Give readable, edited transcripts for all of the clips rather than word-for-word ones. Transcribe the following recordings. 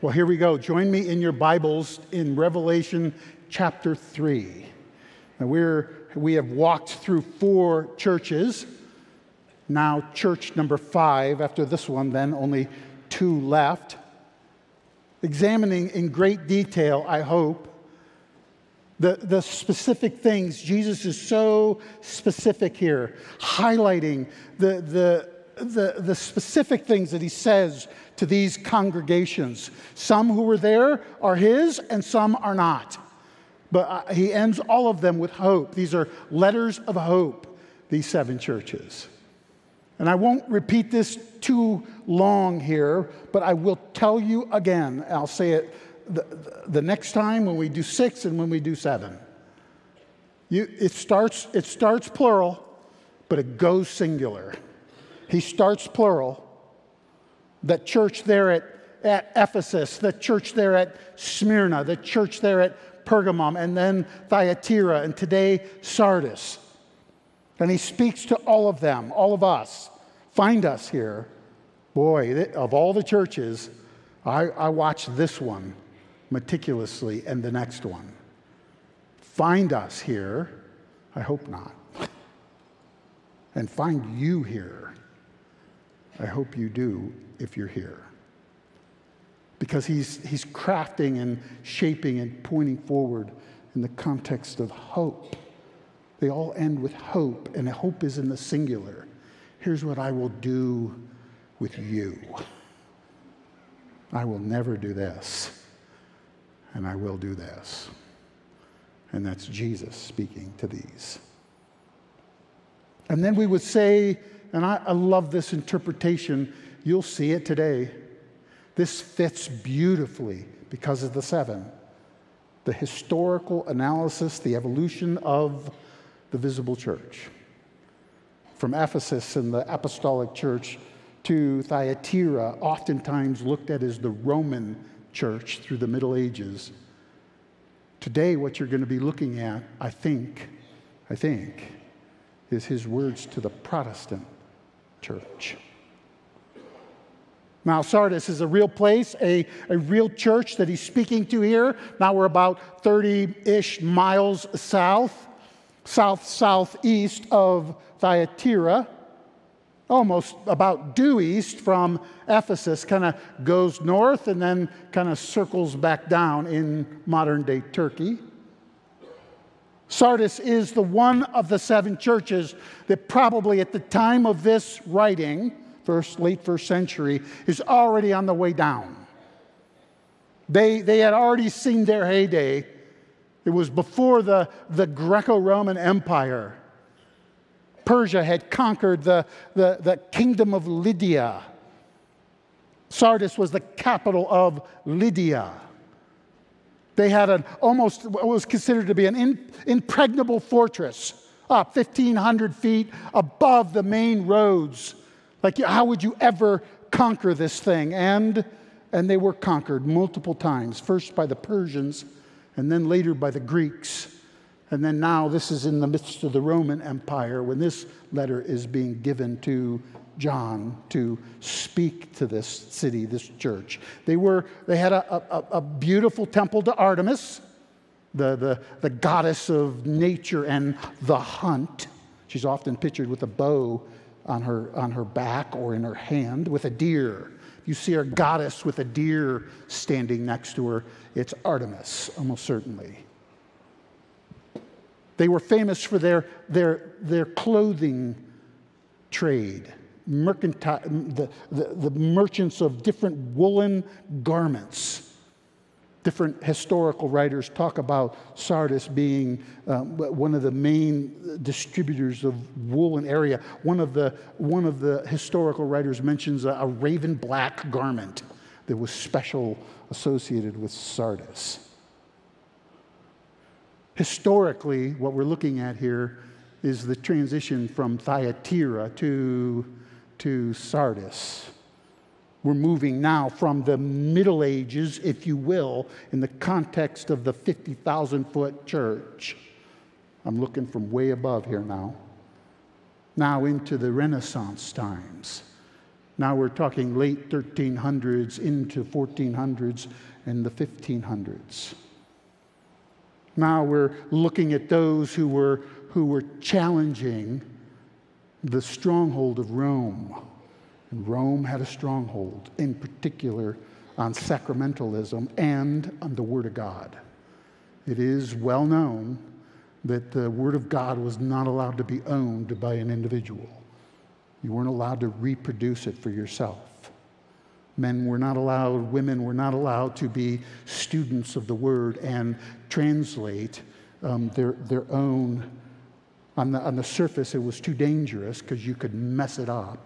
Well, here we go. Join me in your Bibles in Revelation chapter 3. Now we have walked through 4 churches. Now church number 5. After this one, then only 2 left. Examining in great detail, I hope, the specific things. Jesus is so specific here, highlighting the specific things that he says to these congregations. Some who were there are his and some are not. But he ends all of them with hope. These are letters of hope, these 7 churches. And I won't repeat this too long here, but I will tell you again. I'll say it the next time when we do 6 and when we do 7. It starts plural, but it goes singular. He starts plural. That church there at Ephesus, the church there at Smyrna, the church there at Pergamum, and then Thyatira, and today Sardis. And he speaks to all of them, all of us. Find us here. Boy, of all the churches, I watched this one meticulously and the next one. Find us here. I hope not. And find you here. I hope you do if you're here. Because he's crafting and shaping and pointing forward in the context of hope. They all end with hope, and hope is in the singular. Here's what I will do with you. I will never do this, and I will do this. And that's Jesus speaking to these. And then we would say, and I love this interpretation, you'll see it today. This fits beautifully because of the 7. The historical analysis, the evolution of the visible church. From Ephesus and the apostolic church to Thyatira, oftentimes looked at as the Roman church through the Middle Ages. Today, what you're going to be looking at, I think, is his words to the Protestant church. Now, Sardis is a real place, a real church that he's speaking to here. Now we're about 30-ish miles southeast of Thyatira, almost about due east from Ephesus, kind of goes north and then kind of circles back down in modern-day Turkey. Sardis is the one of the 7 churches that probably at the time of this writing, late first century, is already on the way down. They had already seen their heyday. It was before the Greco-Roman Empire. Persia had conquered the kingdom of Lydia. Sardis was the capital of Lydia. They had almost what was considered to be an impregnable fortress, up 1,500 feet above the main roads. Like, how would you ever conquer this thing? And they were conquered multiple times, first by the Persians, and then later by the Greeks. And then now this is in the midst of the Roman Empire when this letter is being given to John to speak to this city, this church. They had a beautiful temple to Artemis, the goddess of nature and the hunt. She's often pictured with a bow on her back or in her hand with a deer. You see her goddess with a deer standing next to her, it's Artemis, almost certainly. They were famous for their clothing trade, mercantile, the merchants of different woolen garments. Different historical writers talk about Sardis being one of the main distributors of woolen area. One of the historical writers mentions a raven black garment that was special associated with Sardis. Historically, what we're looking at here is the transition from Thyatira to Sardis. We're moving now from the Middle Ages, if you will, in the context of the 50,000-foot church. I'm looking from way above here now. Now into the Renaissance times. Now we're talking late 1300s into 1400s and the 1500s. Now we're looking at those who were challenging the stronghold of Rome. And Rome had a stronghold, in particular on sacramentalism and on the Word of God. It is well known that the Word of God was not allowed to be owned by an individual. You weren't allowed to reproduce it for yourself. Men were not allowed, women were not allowed to be students of the Word and translate their own. On the surface, it was too dangerous because you could mess it up.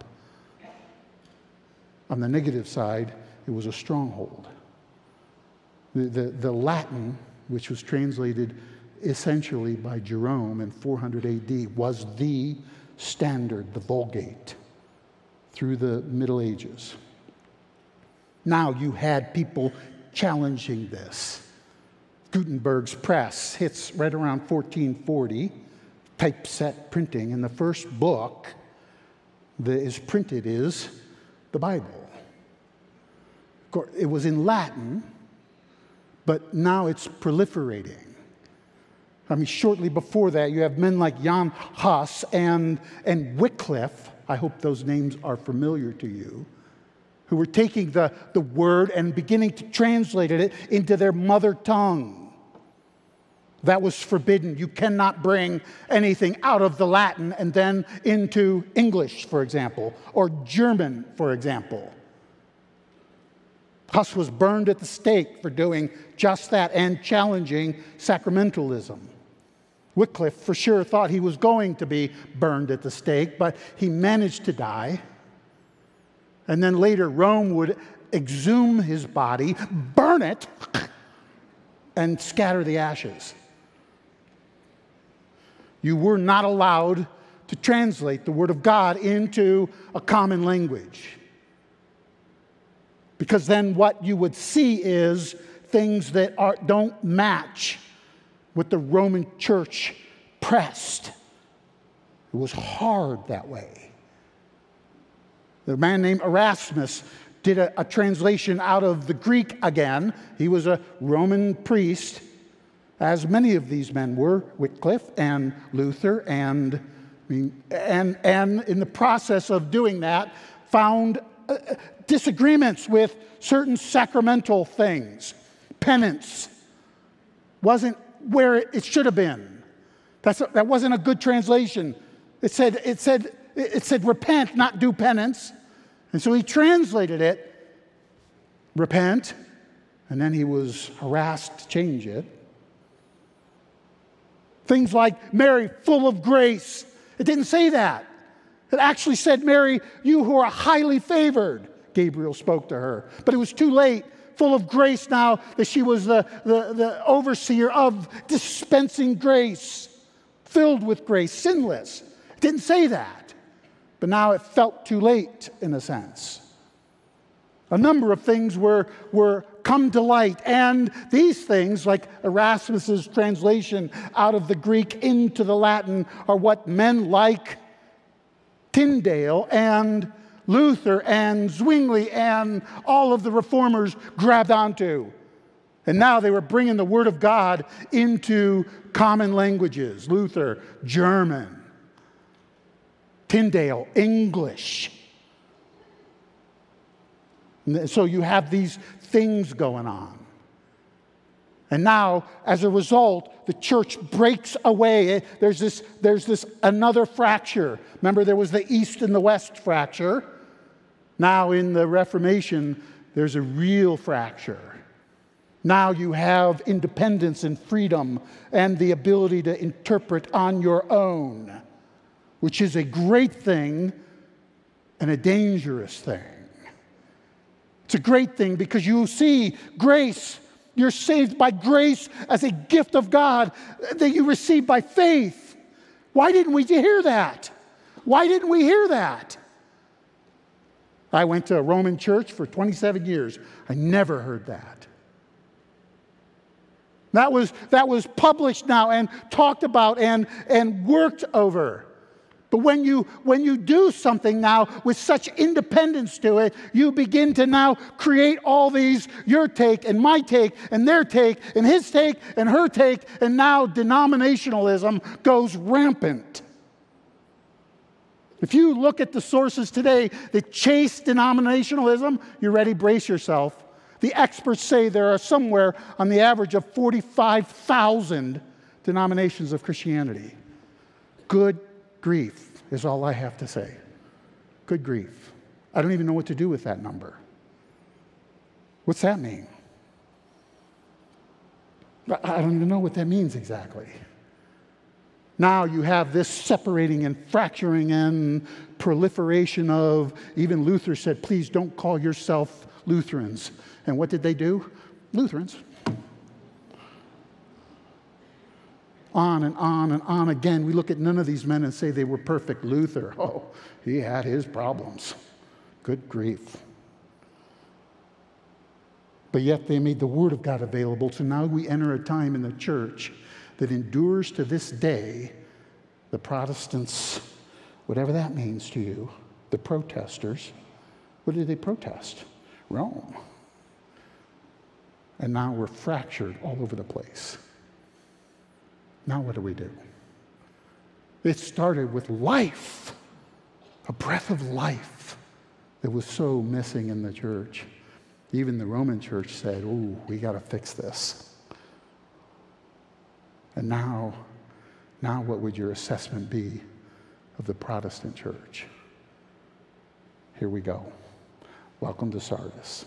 On the negative side, it was a stronghold. The Latin, which was translated essentially by Jerome in 400 AD, was the standard, the Vulgate, through the Middle Ages. Now you had people challenging this. Gutenberg's press hits right around 1440, typeset printing, and the first book that is printed is the Bible. Of course, it was in Latin, but now it's proliferating. I mean, shortly before that, you have men like Jan Hus and Wycliffe. I hope those names are familiar to you, who were taking the word and beginning to translate it into their mother tongue. That was forbidden. You cannot bring anything out of the Latin and then into English, for example, or German, for example. Huss was burned at the stake for doing just that and challenging sacramentalism. Wycliffe for sure thought he was going to be burned at the stake, but he managed to die. And then later, Rome would exhume his body, burn it, and scatter the ashes. You were not allowed to translate the Word of God into a common language. Because then what you would see is things that don't match what the Roman Church pressed. It was hard that way. The man named Erasmus did a translation out of the Greek again. He was a Roman priest, as many of these men were, Wycliffe and Luther, and in the process of doing that, found disagreements with certain sacramental things. Penance wasn't where it should have been. That wasn't a good translation. It said repent, not do penance. And so he translated it, repent, and then he was harassed to change it. Things like Mary, full of grace. It didn't say that. It actually said, Mary, you who are highly favored. Gabriel spoke to her. But it was too late. Full of grace now that she was the overseer of dispensing grace. Filled with grace, sinless. It didn't say that. But now it felt too late, in a sense. A number of things were come to light. And these things, like Erasmus's translation out of the Greek into the Latin, are what men like Tyndale and Luther and Zwingli and all of the reformers grabbed onto. And now they were bringing the Word of God into common languages. Luther, German. Tyndale, English. And so you have these things going on. And now, as a result, the church breaks away. There's this another fracture. Remember, there was the East and the West fracture. Now, in the Reformation, there's a real fracture. Now you have independence and freedom and the ability to interpret on your own, which is a great thing and a dangerous thing. It's a great thing because you see grace. You're saved by grace as a gift of God that you receive by faith. Why didn't we hear that? Why didn't we hear that? I went to a Roman church for 27 years. I never heard that. That was published now and talked about and worked over. But when you do something now with such independence to it, you begin to now create all these, your take and my take and their take and his take and her take, and now denominationalism goes rampant. If you look at the sources today that chase denominationalism, you ready? Brace yourself. The experts say there are somewhere on the average of 45,000 denominations of Christianity. Good grief is all I have to say. Good grief. I don't even know what to do with that number. What's that mean? I don't even know what that means exactly. Now you have this separating and fracturing and proliferation of, even Luther said, please don't call yourself Lutherans. And what did they do? Lutherans. On and on and on again. We look at none of these men and say they were perfect. Luther, oh, he had his problems. Good grief. But yet they made the Word of God available. So now we enter a time in the church that endures to this day. The Protestants, whatever that means to you, the protesters, what did they protest? Rome. And now we're fractured all over the place. Now what do we do? It started with life, a breath of life that was so missing in the church. Even the Roman church said, "Ooh, we got to fix this." And now what would your assessment be of the Protestant church? Here we go. Welcome to Sardis.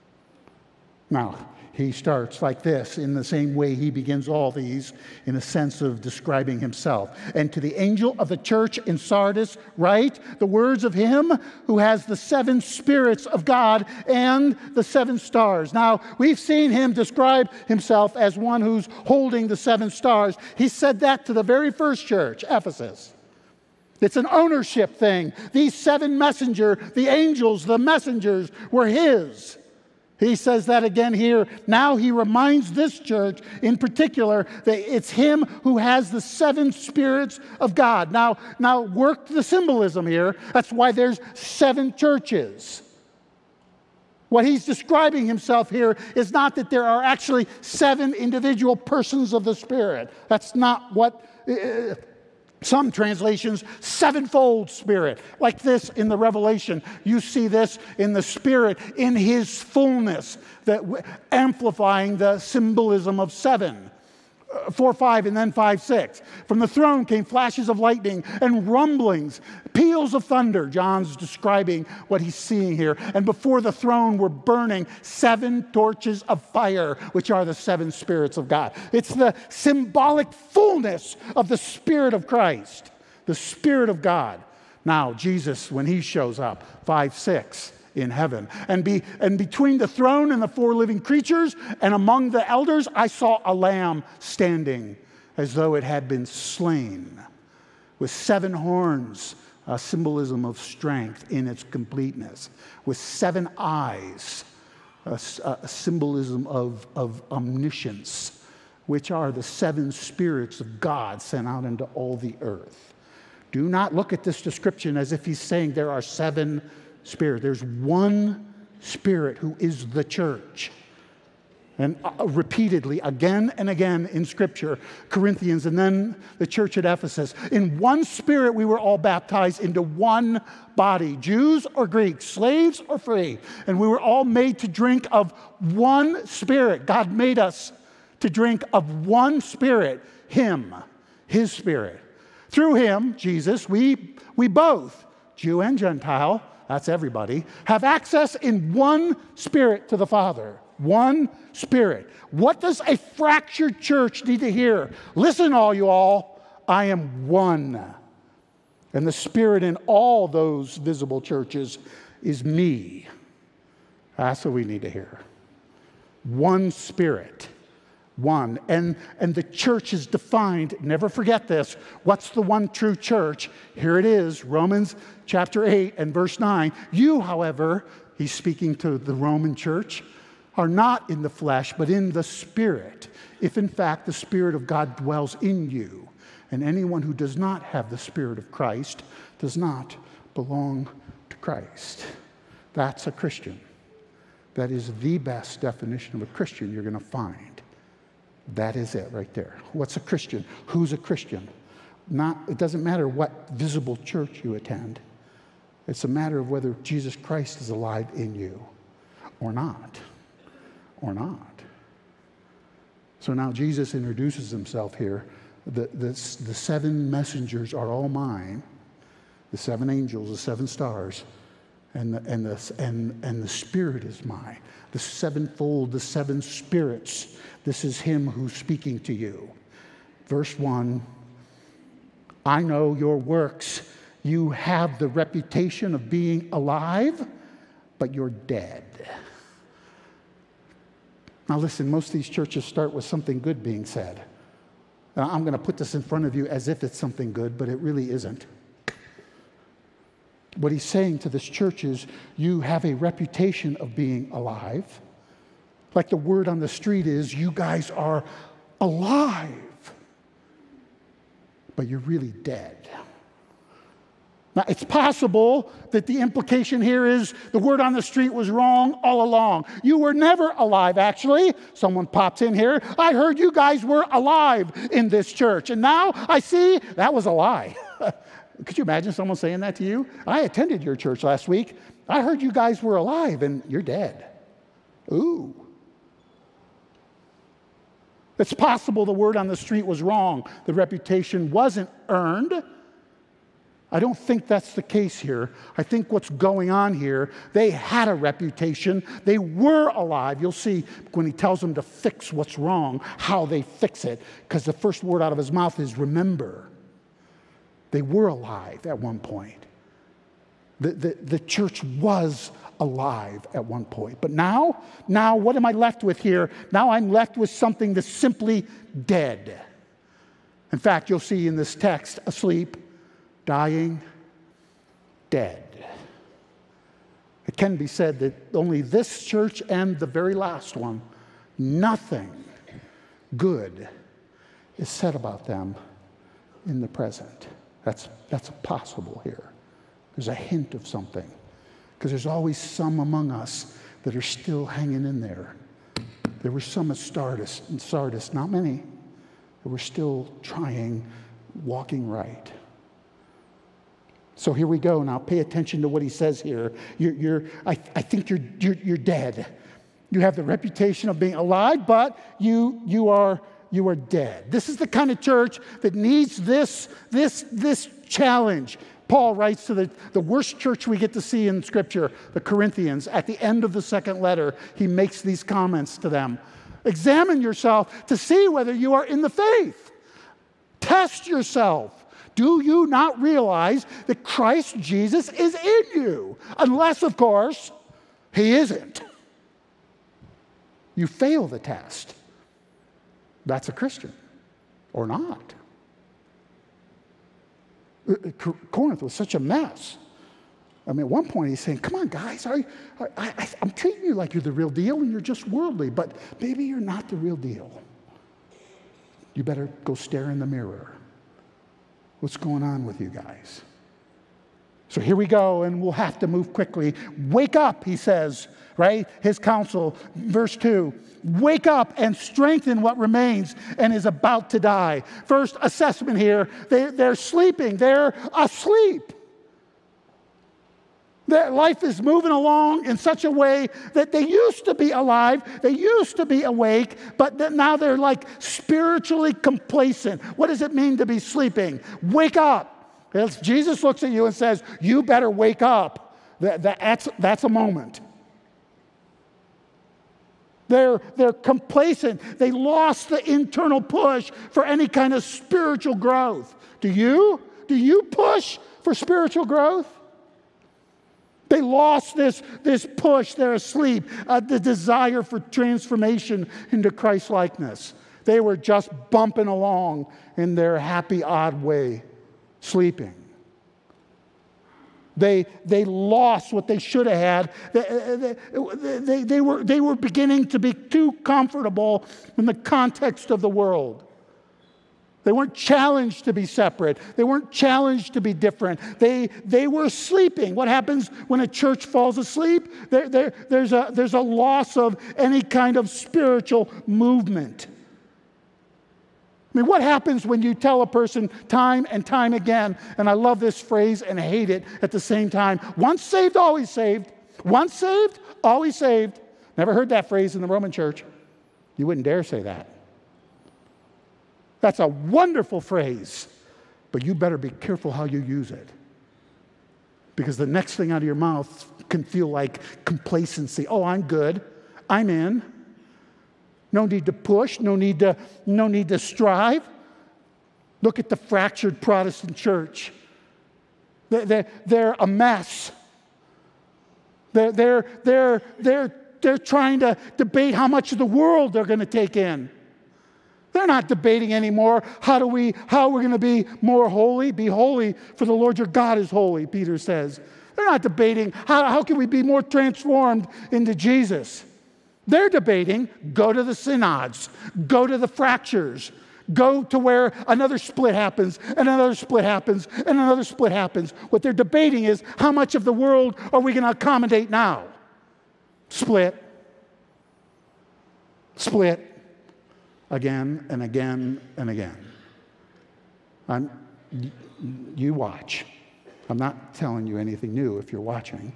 Now, he starts like this, in the same way he begins all these, in a sense of describing himself. And to the angel of the church in Sardis, write the words of him who has the 7 spirits of God and the 7 stars. Now, we've seen him describe himself as one who's holding the 7 stars. He said that to the very first church, Ephesus. It's an ownership thing. These 7 messengers, the angels, the messengers, were his. He says that again here. Now he reminds this church in particular that it's him who has the 7 spirits of God. Now work the symbolism here. That's why there's 7 churches. What he's describing himself here is not that there are actually 7 individual persons of the Spirit. That's not what... Some translations, 7-fold Spirit. Like this in the Revelation. You see this in the Spirit in his fullness, amplifying the symbolism of 7. 4:5 and then 5:6. From the throne came flashes of lightning and rumblings, peals of thunder. John's describing what he's seeing here. And before the throne were burning 7 torches of fire, which are the 7 spirits of God. It's the symbolic fullness of the Spirit of Christ, the Spirit of God. Now, Jesus, when he shows up, 5:6. In heaven. And between the throne and the 4 living creatures and among the elders, I saw a lamb standing as though it had been slain, with 7 horns, a symbolism of strength in its completeness, with 7 eyes, a symbolism of omniscience, which are the 7 spirits of God sent out into all the earth. Do not look at this description as if he's saying there are 7 Spirit. There's one Spirit who is the church. And repeatedly, again and again in Scripture, Corinthians and then the church at Ephesus. In one Spirit we were all baptized into one body, Jews or Greeks, slaves or free. And we were all made to drink of one Spirit. God made us to drink of one Spirit, Him, His Spirit. Through Him, Jesus, we both, Jew and Gentile, that's everybody, have access in one Spirit to the Father. One Spirit. What does a fractured church need to hear? Listen, all you all, I am one. And the Spirit in all those visible churches is me. That's what we need to hear. One Spirit. One. And the church is defined, never forget this, what's the one true church? Here it is, Romans chapter 8 and verse 9. You, however, he's speaking to the Roman church, are not in the flesh, but in the Spirit, if in fact the Spirit of God dwells in you. And anyone who does not have the Spirit of Christ does not belong to Christ. That's a Christian. That is the best definition of a Christian you're going to find. That is it right there. What's a Christian? Who's a Christian? It doesn't matter what visible church you attend. It's a matter of whether Jesus Christ is alive in you or not. Or not. So now Jesus introduces himself here. The 7 messengers are all mine. The 7 angels, the 7 stars, and the Spirit is mine. The sevenfold, the 7 spirits. This is him who's speaking to you. Verse 1, I know your works. You have the reputation of being alive, but you're dead. Now listen, most of these churches start with something good being said. Now, I'm going to put this in front of you as if it's something good, but it really isn't. What he's saying to this church is, you have a reputation of being alive. Like the word on the street is, you guys are alive, but you're really dead. Now, it's possible that the implication here is the word on the street was wrong all along. You were never alive, actually. Someone pops in here. I heard you guys were alive in this church, and now I see that was a lie. Could you imagine someone saying that to you? I attended your church last week. I heard you guys were alive, and you're dead. Ooh. It's possible the word on the street was wrong. The reputation wasn't earned. I don't think that's the case here. I think what's going on here, they had a reputation. They were alive. You'll see when he tells them to fix what's wrong, how they fix it. Because the first word out of his mouth is remember. They were alive at one point. The church was alive at one point. But now what am I left with here? Now I'm left with something that's simply dead. In fact, you'll see in this text, asleep, dying, dead. It can be said that only this church and the very last one, nothing good is said about them in the present. That's possible here. There's a hint of something. Because there's always some among us that are still hanging in there. There were some at Sardis, not many, that were still trying, walking So here we go. Now pay attention to what he says here. I think you're dead. You have the reputation of being alive, but you are dead. This is the kind of church that needs this challenge. Paul writes to the worst church we get to see in Scripture, the Corinthians. At the end of the second letter, he makes these comments to them. Examine yourself to see whether you are in the faith. Test yourself. Do you not realize that Christ Jesus is in you? Unless, of course, he isn't. You fail the test. That's a Christian. Or not. Corinth was such a mess. I mean, at one point he's saying, come on, guys, I'm treating you like you're the real deal and you're just worldly, but maybe you're not the real deal. You better go stare in the mirror. What's going on with you guys? So here we go, and we'll have to move quickly. Wake up, he says, right? His counsel, verse 2. Wake up and strengthen what remains and is about to die. First assessment here, they're sleeping. They're asleep. Their life is moving along in such a way that they used to be alive, they used to be awake, but now they're like spiritually complacent. What does it mean to be sleeping? Wake up. As Jesus looks at you and says, you better wake up. That's a moment. They're complacent. They lost the internal push for any kind of spiritual growth. Do you? Do you push for spiritual growth? They lost this push. They're asleep. The desire for transformation into Christ-likeness. They were just bumping along in their happy, odd way, sleeping. They lost what they should have had. They were beginning to be too comfortable in the context of the world. They weren't challenged to be separate. They weren't challenged to be different. They were sleeping. What happens when a church falls asleep? There's a loss of any kind of spiritual movement. I mean, what happens when you tell a person time and time again, and I love this phrase and hate it at the same time, once saved, always saved. Once saved, always saved. Never heard that phrase in the Roman church. You wouldn't dare say that. That's a wonderful phrase, but you better be careful how you use it. Because the next thing out of your mouth can feel like complacency. Oh, I'm good. I'm in. No need to push. No need to strive. Look at the fractured Protestant church. They're a mess. They're trying to debate how much of the world they're going to take in. They're not debating anymore how we're going to be more holy. Be holy, for the Lord your God is holy, Peter says. They're not debating how can we be more transformed into Jesus. They're debating, go to the synods, go to the fractures, go to where another split happens, and another split happens, and another split happens. What they're debating is, how much of the world are we going to accommodate now? Split. Split. Again and again and again. You watch. I'm not telling you anything new if you're watching.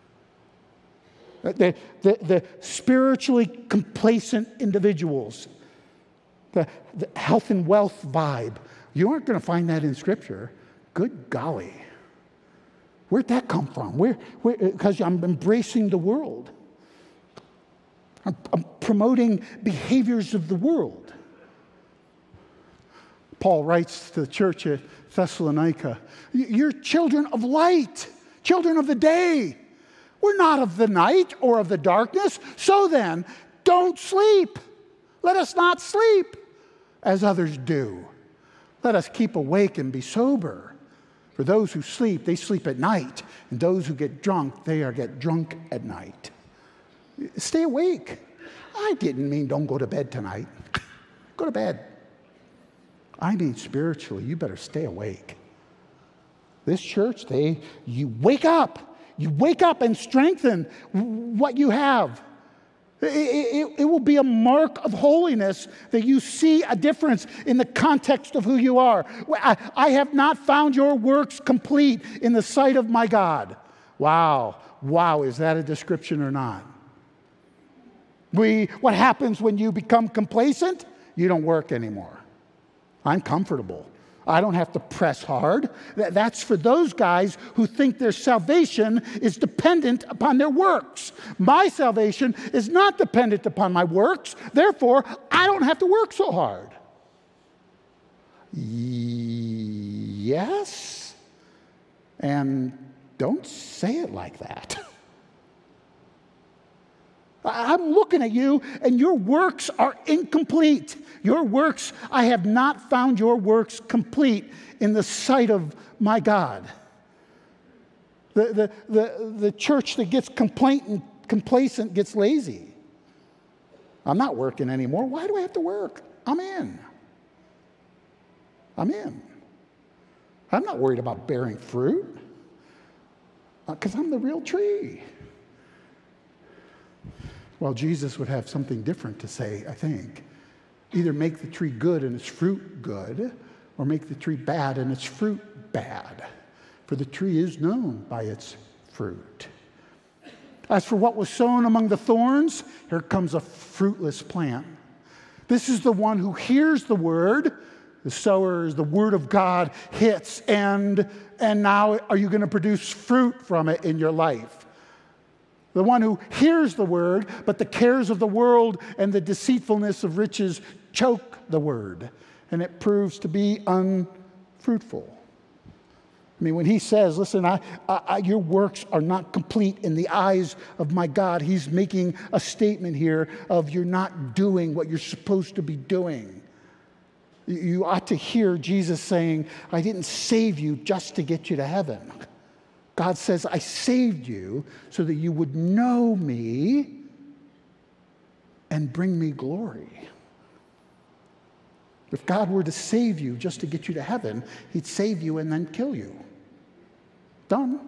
The spiritually complacent individuals, the health and wealth vibe, you aren't going to find that in Scripture. Good golly. Where'd that come from? Because I'm embracing the world. I'm promoting behaviors of the world. Paul writes to the church at Thessalonica, you're children of light, children of the day. We're not of the night or of the darkness. So then, don't sleep. Let us not sleep as others do. Let us keep awake and be sober. For those who sleep, they sleep at night. And those who get drunk, they get drunk at night. Stay awake. I didn't mean don't go to bed tonight. Go to bed. I mean spiritually, you better stay awake. This church, you wake up. You wake up and strengthen what you have. It will be a mark of holiness that you see a difference in the context of who you are. I have not found your works complete in the sight of my God. Wow. Wow, is that a description or not? What happens when you become complacent? You don't work anymore. I'm comfortable. I don't have to press hard. That's for those guys who think their salvation is dependent upon their works. My salvation is not dependent upon my works. Therefore, I don't have to work so hard. Yes? And don't say it like that. I'm looking at you, and your works are incomplete. Your works, I have not found your works complete in the sight of my God. The church that gets complacent gets lazy. I'm not working anymore. Why do I have to work? I'm in. I'm not worried about bearing fruit because I'm the real tree. Well, Jesus would have something different to say, I think. Either make the tree good and its fruit good, or make the tree bad and its fruit bad. For the tree is known by its fruit. As for what was sown among the thorns, here comes a fruitless plant. This is the one who hears the word. The sower is the word of God hits, and now are you going to produce fruit from it in your life? The one who hears the word, but the cares of the world and the deceitfulness of riches choke the word, and it proves to be unfruitful. I mean, when he says, listen, your works are not complete in the eyes of my God, he's making a statement here of you're not doing what you're supposed to be doing. You ought to hear Jesus saying, I didn't save you just to get you to heaven. God says, I saved you so that you would know me and bring me glory. If God were to save you just to get you to heaven, he'd save you and then kill you. Done.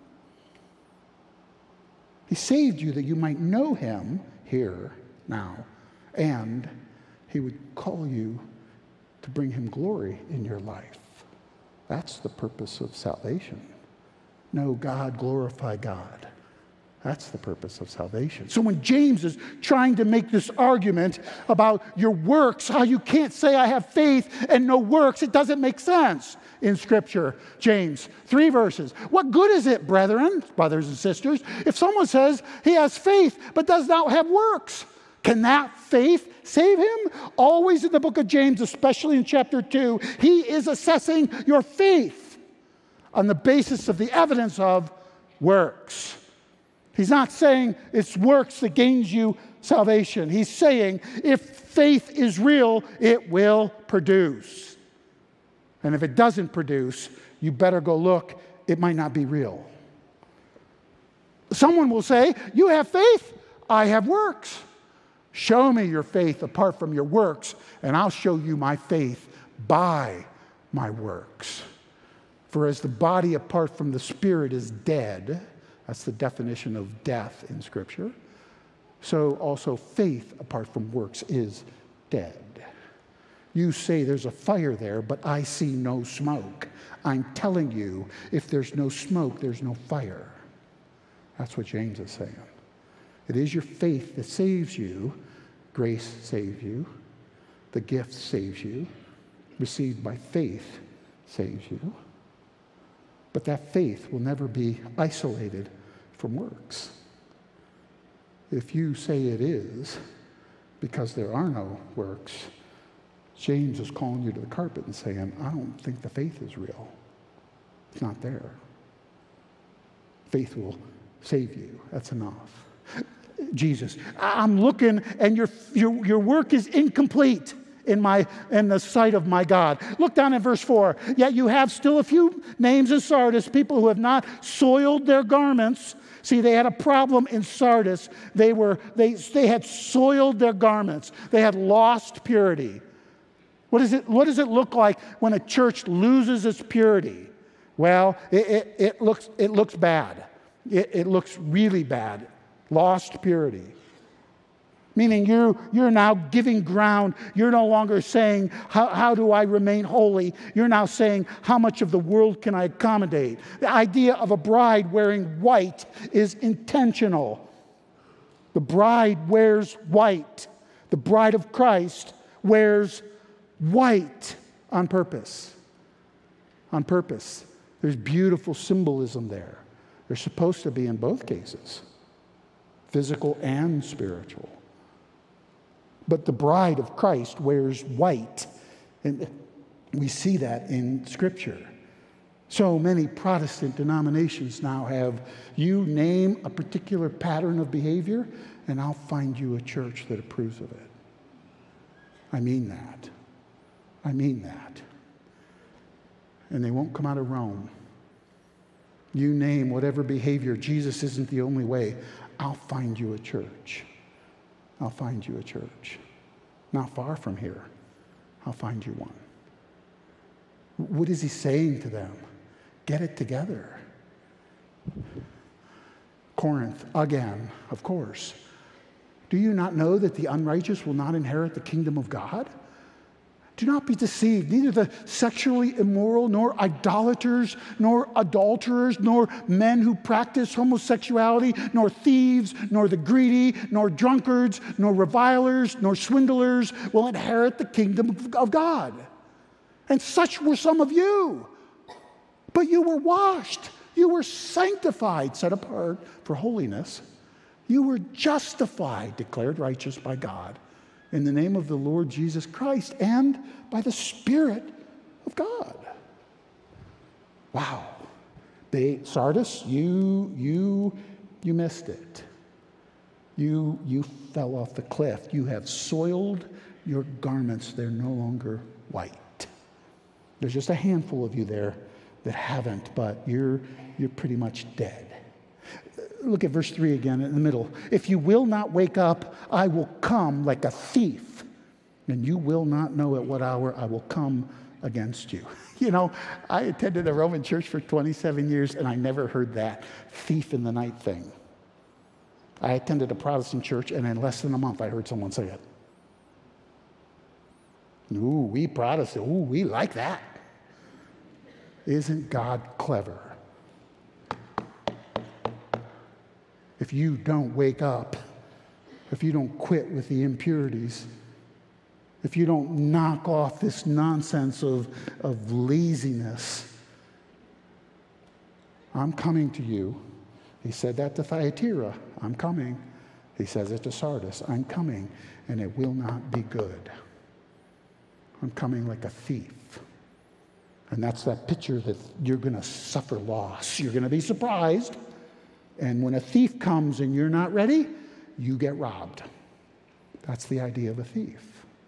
He saved you that you might know him here, now, and he would call you to bring him glory in your life. That's the purpose of salvation. Know God, glorify God. That's the purpose of salvation. So when James is trying to make this argument about your works, how you can't say I have faith and no works, it doesn't make sense in Scripture. James, 3 verses. What good is it, brethren, brothers and sisters, if someone says he has faith but does not have works? Can that faith save him? Always in the book of James, especially in chapter 2, he is assessing your faith on the basis of the evidence of works. He's not saying it's works that gains you salvation. He's saying if faith is real, it will produce. And if it doesn't produce, you better go look. It might not be real. Someone will say, you have faith, I have works. Show me your faith apart from your works, and I'll show you my faith by my works. For as the body apart from the spirit is dead, that's the definition of death in Scripture, so also faith apart from works is dead. You say there's a fire there, but I see no smoke. I'm telling you, if there's no smoke, there's no fire. That's what James is saying. It is your faith that saves you. Grace saves you. The gift saves you. Received by faith saves you. But that faith will never be isolated from works. If you say it is because there are no works, James is calling you to the carpet and saying, I don't think the faith is real. It's not there. Faith will save you. That's enough. Jesus, I'm looking and your work is incomplete in the sight of my God. Look down at verse 4. Yet you have still a few names in Sardis, people who have not soiled their garments. See, they had a problem in Sardis. They had soiled their garments. They had lost purity. What does it look like when a church loses its purity? Well, it looks bad. It looks really bad. Lost purity. Meaning you're now giving ground. You're no longer saying, how do I remain holy? You're now saying, how much of the world can I accommodate? The idea of a bride wearing white is intentional. The bride wears white. The bride of Christ wears white on purpose. On purpose. There's beautiful symbolism there. There's supposed to be in both cases. Physical and spiritual. But the bride of Christ wears white. And we see that in Scripture. So many Protestant denominations now have, you name a particular pattern of behavior, and I'll find you a church that approves of it. I mean that. I mean that. And they won't come out of Rome. You name whatever behavior, Jesus isn't the only way. I'll find you a church. I'll find you a church. Not far from here. I'll find you one. What is he saying to them? Get it together. Corinth, again, of course. Do you not know that the unrighteous will not inherit the kingdom of God? Do not be deceived. Neither the sexually immoral, nor idolaters, nor adulterers, nor men who practice homosexuality, nor thieves, nor the greedy, nor drunkards, nor revilers, nor swindlers will inherit the kingdom of God. And such were some of you. But you were washed. You were sanctified, set apart for holiness. You were justified, declared righteous by God, in the name of the Lord Jesus Christ and by the Spirit of God. Wow. Sardis, you missed it. You fell off the cliff. You have soiled your garments. They're no longer white. There's just a handful of you there that haven't, but you're pretty much dead. Look at verse 3 again in the middle. If you will not wake up, I will come like a thief. and you will not know at what hour I will come against you. You know, I attended a Roman church for 27 years, and I never heard that thief in the night thing. I attended a Protestant church, and in less than a month, I heard someone say it. Ooh, we Protestant, ooh, we like that. Isn't God clever? If you don't wake up, if you don't quit with the impurities, if you don't knock off this nonsense of laziness, I'm coming to you. He said that to Thyatira, I'm coming. He says it to Sardis, I'm coming, and it will not be good. I'm coming like a thief. And that's that picture that you're going to suffer loss. You're going to be surprised. And when a thief comes and you're not ready, you get robbed. That's the idea of a thief.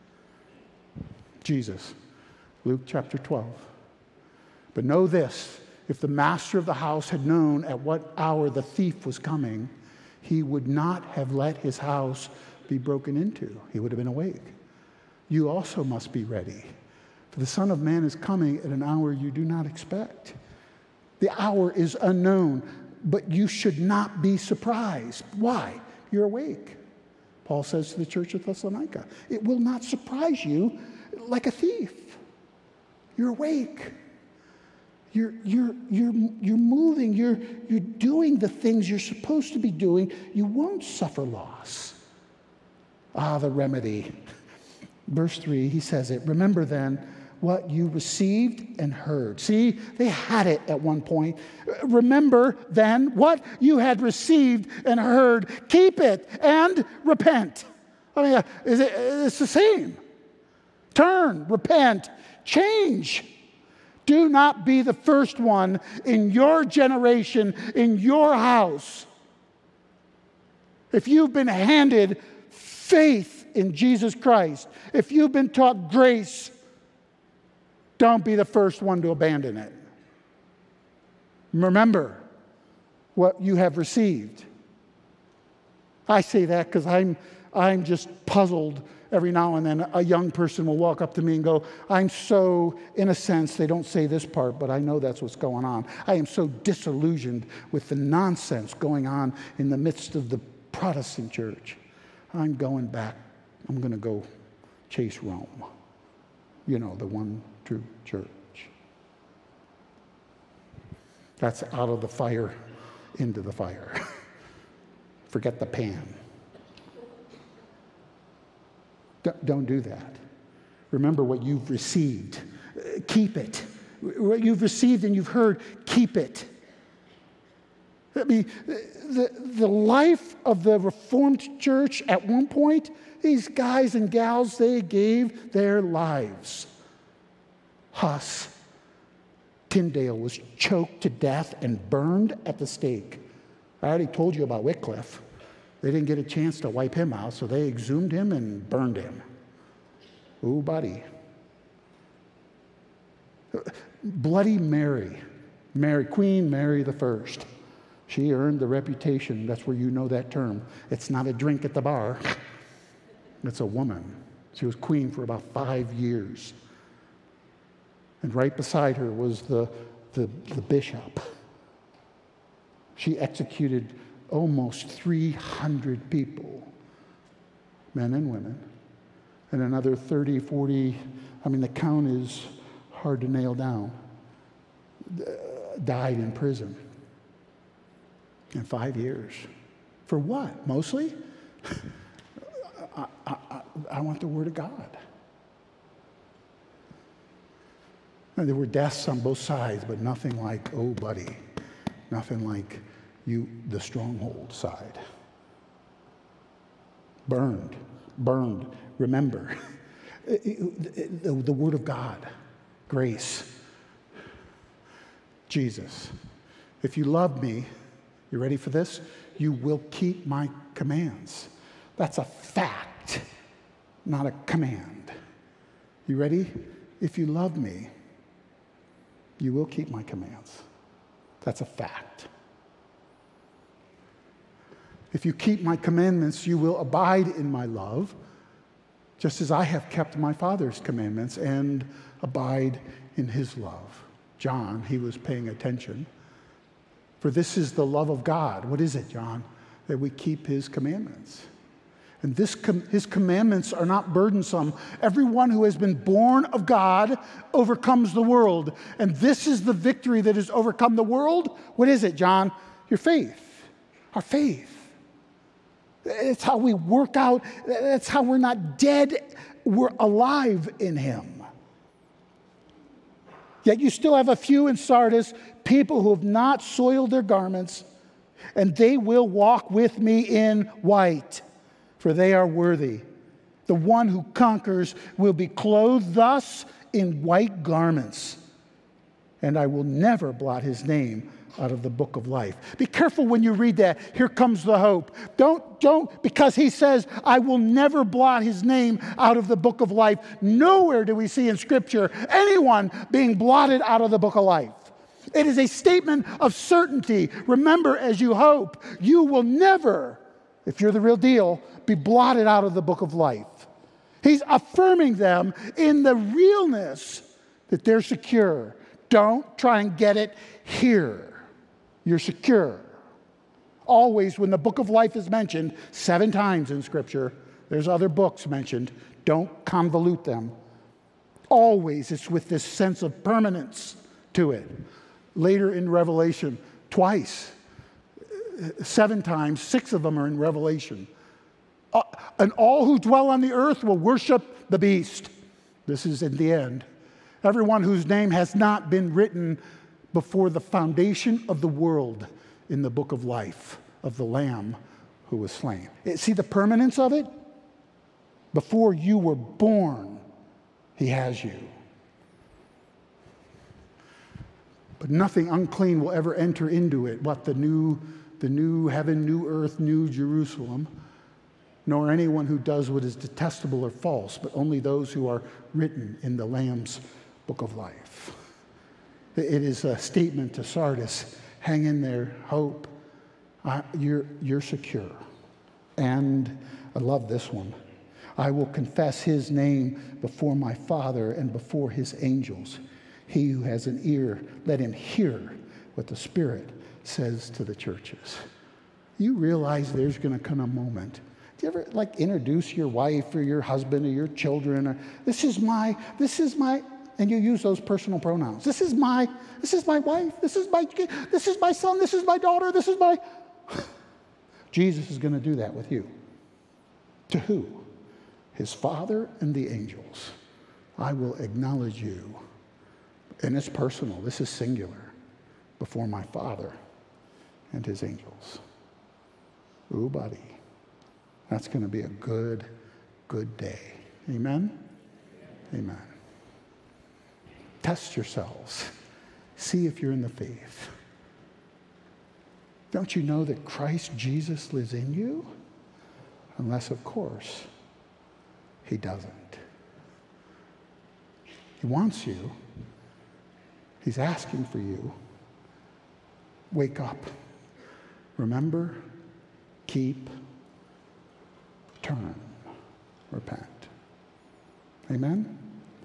Jesus, Luke chapter 12. But know this, if the master of the house had known at what hour the thief was coming, he would not have let his house be broken into. He would have been awake. You also must be ready, for the Son of Man is coming at an hour you do not expect. The hour is unknown, but you should not be surprised. Why? You're awake. Paul says to the church of Thessalonica, it will not surprise you like a thief. You're awake. You're moving. You're doing the things you're supposed to be doing. You won't suffer loss. Ah, the remedy. Verse 3, he says it. Remember then what you received and heard. See, they had it at one point. Remember then what you had received and heard. Keep it and repent. I mean, it's the same. Turn, repent, change. Do not be the first one in your generation, in your house. If you've been handed faith in Jesus Christ, if you've been taught grace, don't be the first one to abandon it. Remember what you have received. I say that because I'm just puzzled. Every now and then a young person will walk up to me and go, I'm so, in a sense, they don't say this part, but I know that's what's going on. I am so disillusioned with the nonsense going on in the midst of the Protestant church. I'm going back. I'm going to go chase Rome. You know, the one true church. That's out of the fire into the fire. Forget the pan. Don't do that. Remember what you've received. Keep it. What you've received and you've heard, keep it. I mean, the life of the Reformed Church at one point, these guys and gals, they gave their lives. Huss, Tyndale was choked to death and burned at the stake. I already told you about Wycliffe. They didn't get a chance to wipe him out, so they exhumed him and burned him. Ooh, buddy. Bloody Mary, Queen Mary I. She earned the reputation. That's where you know that term. It's not a drink at the bar. It's a woman. She was queen for about 5 years. And right beside her was the bishop. She executed almost 300 people, men and women, and another 30, 40, I mean, the count is hard to nail down, died in prison in 5 years. For what? Mostly? I want the Word of God. And there were deaths on both sides, but nothing like, oh, buddy, nothing like you, the stronghold side. Burned. Remember, the Word of God, grace, Jesus. If you love me, you ready for this? You will keep my commands. That's a fact, not a command. You ready? If you love me, you will keep my commands. That's a fact. If you keep my commandments, you will abide in my love, just as I have kept my Father's commandments and abide in his love. John, he was paying attention. For this is the love of God. What is it, John? That we keep his commandments. And his commandments are not burdensome. Everyone who has been born of God overcomes the world. And this is the victory that has overcome the world. What is it, John? Your faith. Our faith. It's how we work out. That's how we're not dead. We're alive in him. Yet you still have a few in Sardis, people who have not soiled their garments, and they will walk with me in white, for they are worthy. The one who conquers will be clothed thus in white garments, and I will never blot his name out of the book of life. Be careful when you read that. Here comes the hope. Don't, because he says, I will never blot his name out of the book of life. Nowhere do we see in Scripture anyone being blotted out of the book of life. It is a statement of certainty. Remember, as you hope, you will never, if you're the real deal, be blotted out of the book of life. He's affirming them in the realness that they're secure. Don't try and get it here. You're secure. Always, when the book of life is mentioned 7 times in Scripture, there's other books mentioned. Don't convolute them. Always, it's with this sense of permanence to it. Later in Revelation, twice, 7 times, 6 of them are in Revelation. And all who dwell on the earth will worship the beast. This is in the end. Everyone whose name has not been written before the foundation of the world in the book of life of the Lamb who was slain. See the permanence of it? Before you were born, he has you. But nothing unclean will ever enter into it. What, the new heaven, new earth, new Jerusalem, nor anyone who does what is detestable or false, but only those who are written in the Lamb's book of life. It is a statement to Sardis. Hang in there, hope. You're secure. And I love this one. I will confess his name before my Father and before his angels. He who has an ear, let him hear what the Spirit says to the churches. You realize there's going to come a moment. Do you ever introduce your wife or your husband or your children? Or, this is my, and you use those personal pronouns. This is my wife. This is my son. This is my daughter. This is my. Jesus is going to do that with you. To who? His Father and the angels. I will acknowledge you. And it's personal. This is singular. Before my Father and his angels. Ooh, buddy. That's going to be a good day. Amen? Amen. Test yourselves. See if you're in the faith. Don't you know that Christ Jesus lives in you? Unless, of course, he doesn't. He wants you. He's asking for you. Wake up. Remember, keep, turn, repent. Amen?